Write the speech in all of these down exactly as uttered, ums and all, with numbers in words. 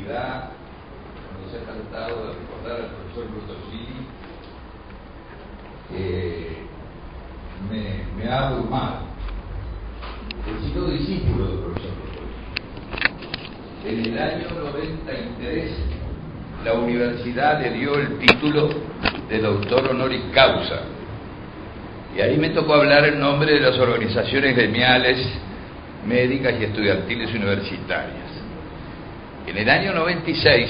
oportunidad nos ha tratado de recordar al profesor Cottosini, eh, me, me ha abrumado. He sido discípulo del profesor Cottosini. En el año noventa y tres la universidad le dio el título de doctor honoris causa, y ahí me tocó hablar en nombre de las organizaciones gremiales, médicas y estudiantiles universitarias. En el año noventa y seis,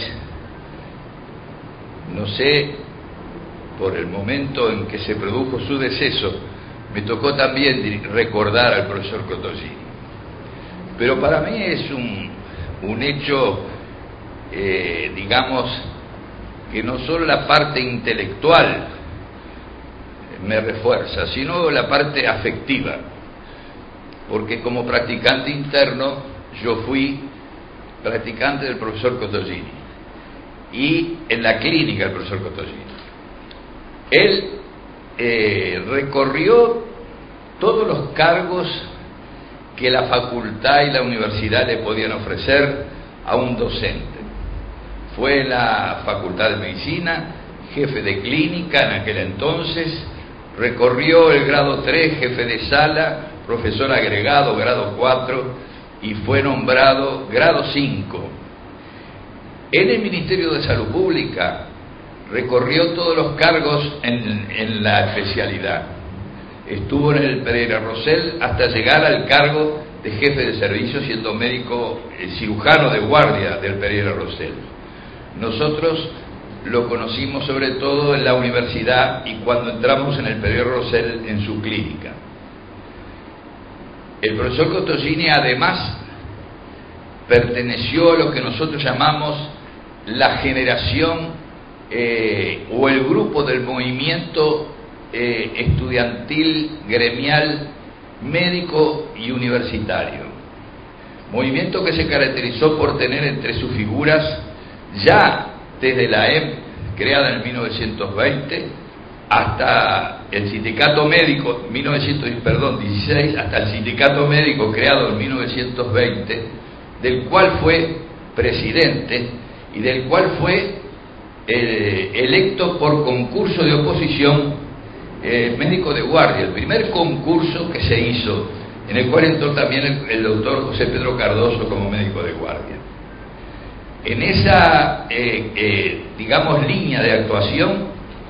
no sé, por el momento en que se produjo su deceso, me tocó también recordar al profesor Cottosini. Pero para mí es un, un hecho, eh, digamos, que no solo la parte intelectual me refuerza, sino la parte afectiva, porque como practicante interno yo fui practicante del profesor Cottosini y en la clínica del profesor Cottosini. Él eh, recorrió todos los cargos que la facultad y la universidad le podían ofrecer a un docente. Fue en la Facultad de Medicina jefe de clínica en aquel entonces, recorrió el grado tres, jefe de sala, profesor agregado, grado cuatro, y fue nombrado grado cinco. En el Ministerio de Salud Pública recorrió todos los cargos en, en la especialidad. Estuvo en el Pereira Rosell hasta llegar al cargo de jefe de servicio, siendo médico eh, cirujano de guardia del Pereira Rosell. Nosotros lo conocimos sobre todo en la universidad y cuando entramos en el Pereira Rosell en su clínica. El profesor Cottosini además perteneció a lo que nosotros llamamos la generación eh, o el grupo del movimiento eh, estudiantil, gremial, médico y universitario. Movimiento que se caracterizó por tener entre sus figuras, ya desde la E M, creada en mil novecientos veinte, hasta el sindicato médico, mil novecientos dieciséis, hasta el sindicato médico creado en mil novecientos veinte, del cual fue presidente y del cual fue eh, electo por concurso de oposición eh, médico de guardia, el primer concurso que se hizo, en el cual entró también el, el doctor José Pedro Cardoso como médico de guardia. En esa, eh, eh, digamos, línea de actuación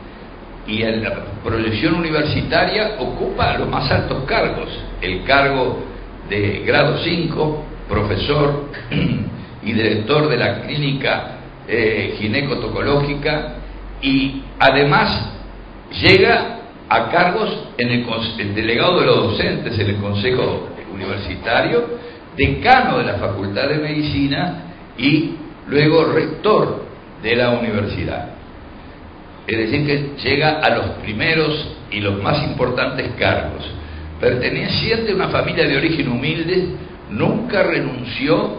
y en la proyección universitaria ocupa los más altos cargos, el cargo de grado cinco, profesor y director de la clínica eh, ginecotocológica, y además llega a cargos en el, el delegado de los docentes en el Consejo Universitario, decano de la Facultad de Medicina y luego rector de la universidad. Es decir, que llega a los primeros y los más importantes cargos. Perteneciente a una familia de origen humilde, nunca renunció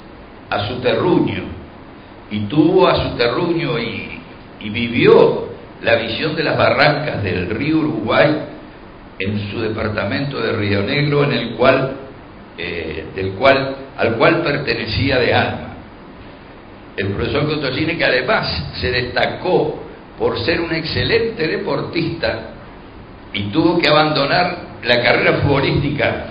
a su terruño, y tuvo a su terruño y, y vivió la visión de las barrancas del río Uruguay en su departamento de Río Negro, en el cual, eh, del cual, al cual pertenecía de alma. El profesor Cottosini, que además se destacó por ser un excelente deportista y tuvo que abandonar la carrera futbolística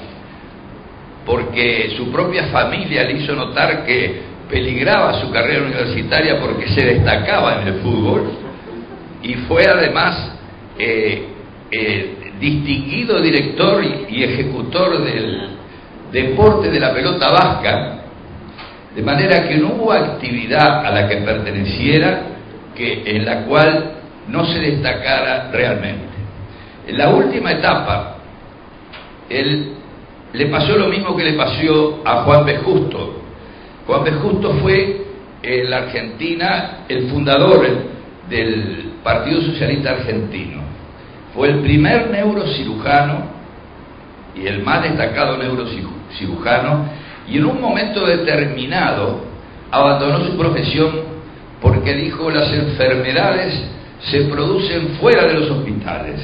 porque su propia familia le hizo notar que peligraba su carrera universitaria porque se destacaba en el fútbol, y fue además eh, eh, distinguido director y ejecutor del deporte de la pelota vasca, de manera que no hubo actividad a la que perteneciera que en la cual no se destacara realmente. En la última etapa, él le pasó lo mismo que le pasó a Juan B. Justo. Juan B. Justo fue en la Argentina el fundador del Partido Socialista Argentino. Fue el primer neurocirujano y el más destacado neurocirujano, y en un momento determinado abandonó su profesión porque dijo: las enfermedades se producen fuera de los hospitales,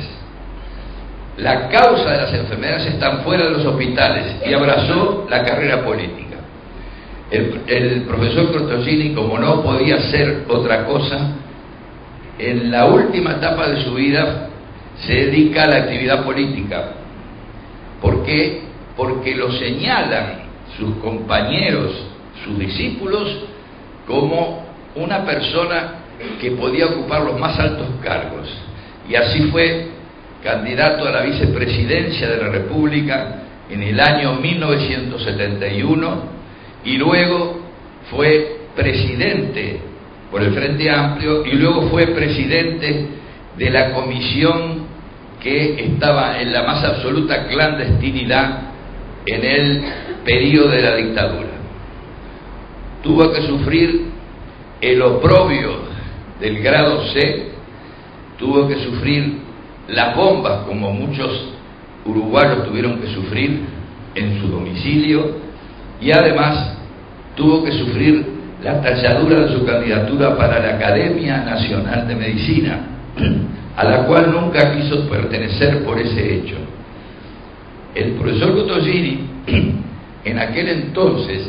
la causa de las enfermedades están fuera de los hospitales, y abrazó la carrera política. El, el profesor Crotogini, como no podía hacer otra cosa, en la última etapa de su vida se dedica a la actividad política. ¿Por qué? Porque lo señalan sus compañeros, sus discípulos, como una persona que podía ocupar los más altos cargos. Y así fue candidato a la vicepresidencia de la República en el año mil novecientos setenta y uno, y luego fue presidente por el Frente Amplio, y luego fue presidente de la comisión que estaba en la más absoluta clandestinidad en el periodo de la dictadura. Tuvo que sufrir el oprobio del grado C, tuvo que sufrir las bombas, como muchos uruguayos tuvieron que sufrir en su domicilio, y además tuvo que sufrir la talladura de su candidatura para la Academia Nacional de Medicina, a la cual nunca quiso pertenecer por ese hecho. El profesor Crotogini, en aquel entonces,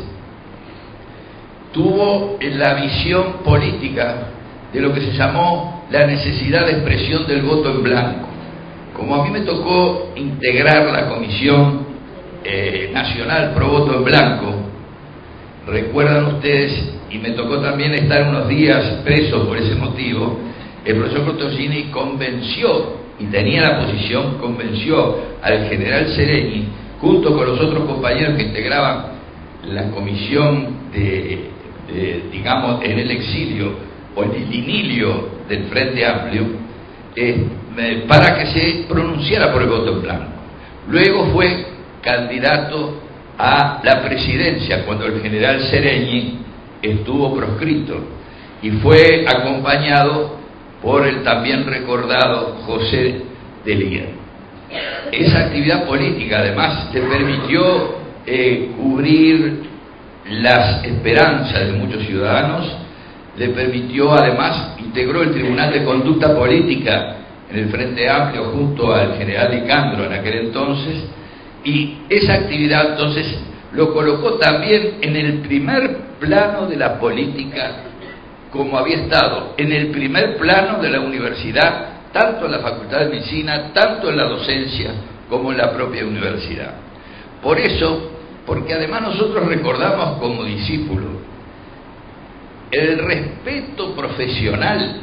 tuvo la visión política de lo que se llamó la necesidad de expresión del voto en blanco. Como a mí me tocó integrar la Comisión eh, Nacional Pro Voto en Blanco, recuerdan ustedes, y me tocó también estar unos días preso por ese motivo, el profesor Crotogini convenció, y tenía la posición, convenció al general Seregni, junto con los otros compañeros que integraban la comisión de, de digamos, en el exilio, o en el inilio del Frente Amplio, eh, para que se pronunciara por el voto en blanco. Luego fue candidato a la presidencia cuando el general Seregni estuvo proscrito, y fue acompañado por el también recordado José de Lía. Esa actividad política además le permitió eh, cubrir las esperanzas de muchos ciudadanos, le permitió además, integró el Tribunal de Conducta Política en el Frente Amplio junto al general Nicandro en aquel entonces, y esa actividad entonces lo colocó también en el primer plano de la política, como había estado en el primer plano de la universidad, tanto en la Facultad de Medicina, tanto en la docencia, como en la propia universidad. Por eso, porque además nosotros recordamos como discípulos el respeto profesional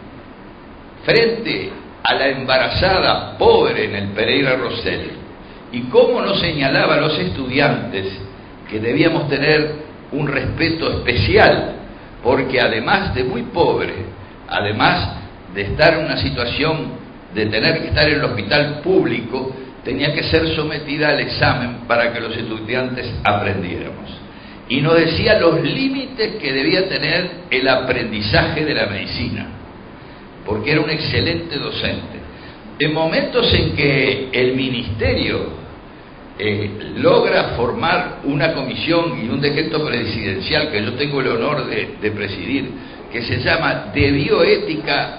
frente a la embarazada pobre en el Pereira Rosell, y cómo nos señalaba a los estudiantes que debíamos tener un respeto especial, porque además de muy pobre, además de estar en una situación de tener que estar en el hospital público, tenía que ser sometida al examen para que los estudiantes aprendiéramos. Y nos decía los límites que debía tener el aprendizaje de la medicina, porque era un excelente docente. En momentos en que el ministerio eh, logra formar una comisión y un decreto presidencial que yo tengo el honor de, de presidir, que se llama de bioética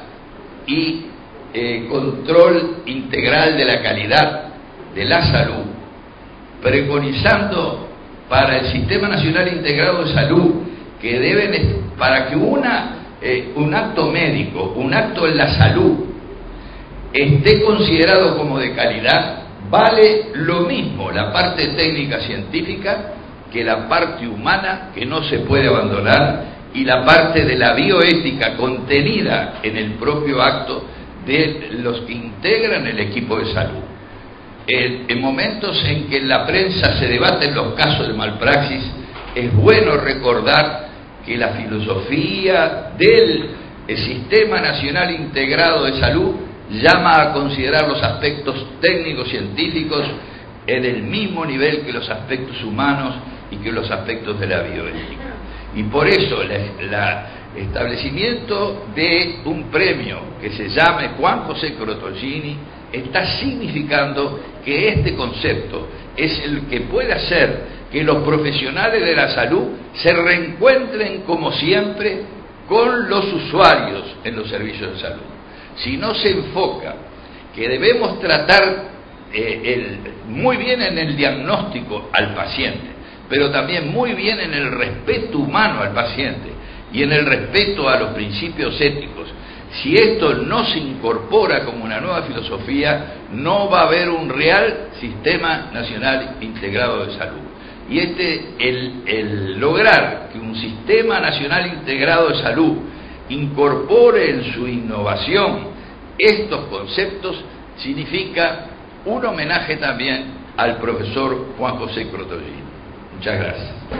y eh, control integral de la calidad de la salud, preconizando para el Sistema Nacional Integrado de Salud que deben, para que una, eh, un acto médico, un acto en la salud esté considerado como de calidad, vale lo mismo la parte técnica científica que la parte humana, que no se puede abandonar, y la parte de la bioética contenida en el propio acto de los que integran el equipo de salud. En, en momentos en que en la prensa se debaten los casos de malpraxis, es bueno recordar que la filosofía del Sistema Nacional Integrado de Salud llama a considerar los aspectos técnicos científicos en el mismo nivel que los aspectos humanos y que los aspectos de la bioética. Y por eso el establecimiento de un premio que se llame Juan José Crotogini está significando que este concepto es el que puede hacer que los profesionales de la salud se reencuentren como siempre con los usuarios en los servicios de salud. Si no se enfoca que debemos tratar eh, el, muy bien en el diagnóstico al paciente, pero también muy bien en el respeto humano al paciente y en el respeto a los principios éticos. Si esto no se incorpora como una nueva filosofía, no va a haber un real sistema nacional integrado de salud. Y este, el, el lograr que un sistema nacional integrado de salud incorpore en su innovación estos conceptos, significa un homenaje también al profesor Juan José Crotollini. Muchas gracias.